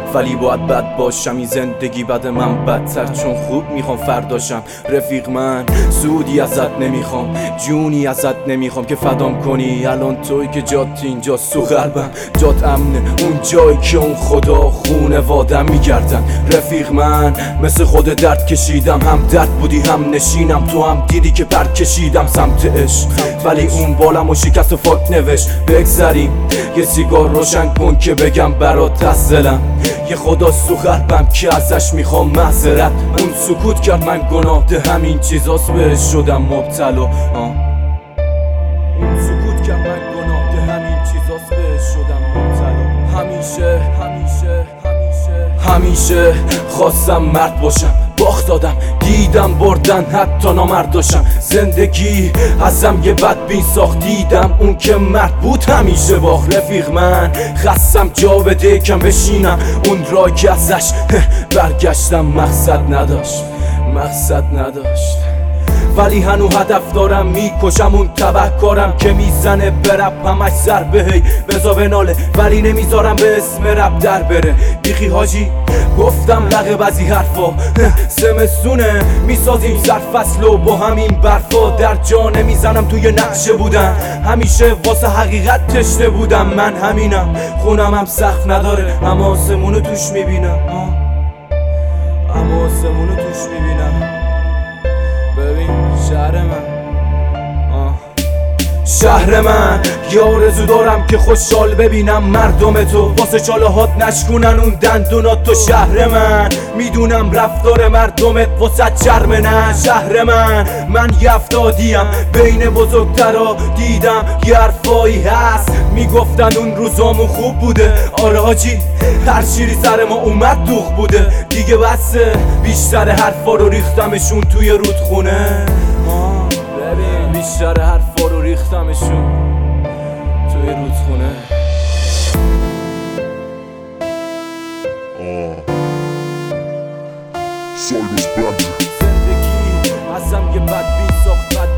ولی باید بد باشم. این زندگی بد من بدتر، چون خوب میخوام فرداشم. رفیق من سودی ازت نمیخوام، جونی ازت نمیخوام که فدام کنی. الان توی که جات اینجاست تو قلبم، جات امنه اون جایی که اون خدا خونوادم میگردن. رفیق من مثل خود درد کشیدم، هم درد بودی هم نشینم. تو هم دیدی که پر کشیدم سمت عشق، ولی اون بالم و شکست و فاک نوشت. بگذریم یه سیگار روشن کن که بگم برات از دلم. یه خدا تو قلبم که ازش میخوام معذرت. اون سکوت کرد من گناه ده همین چیزاست بهش شدم مبتلا. اون سکوت کرد من گناه ده همین چیزاست بهش شدم مبتلا. همیشه خواستم مرد باشم، باخت دادم دیدم بردن حتی نامرد داشتم. زندگی ازم یه بدبین ساخت، دیدم اون که مرد بود همیشه باخت. رفیق من خستم جا بده کم بشینم، اون راه که ازش برگشتم مقصد نداشت. ولی هنو هدف دارم، میکشم اون تبهکارم که میزنه به رپ همش سر بهی بزا بناله، ولی نمیذارم به اسم رپ در بره. بیخی حاجی گفتم لقب از این حرفا، زمستونه میسازیم سرفصل و با همین برفا. در جا نمیزنم توی نقشه بودن، همیشه واسه حقیقت تشنه بودم. من همینم، خونم هم سقف نداره اما آسمونو توش میبینم. ببین شهر من یه آرزو دارم که خوشحال ببینم مردم تو، واسه چالهات نشکنن اون دندونات. تو شهر من میدونم رفتار مردمت واسه چرمه. نه شهر من یه افتادیم بین بزرگترا، دیدم یه حرفایی هست میگفتن اون روزامون خوب بوده. آره حاجی هر شیری سر ما اومد دوغ بوده دیگه، بسه بیشتر حرفا رو ریختمشون توی رودخونه. ببین بیشتر حرفا رو ریختمشون توی رودخونه. زندگی ازم یه بدبین ساخت.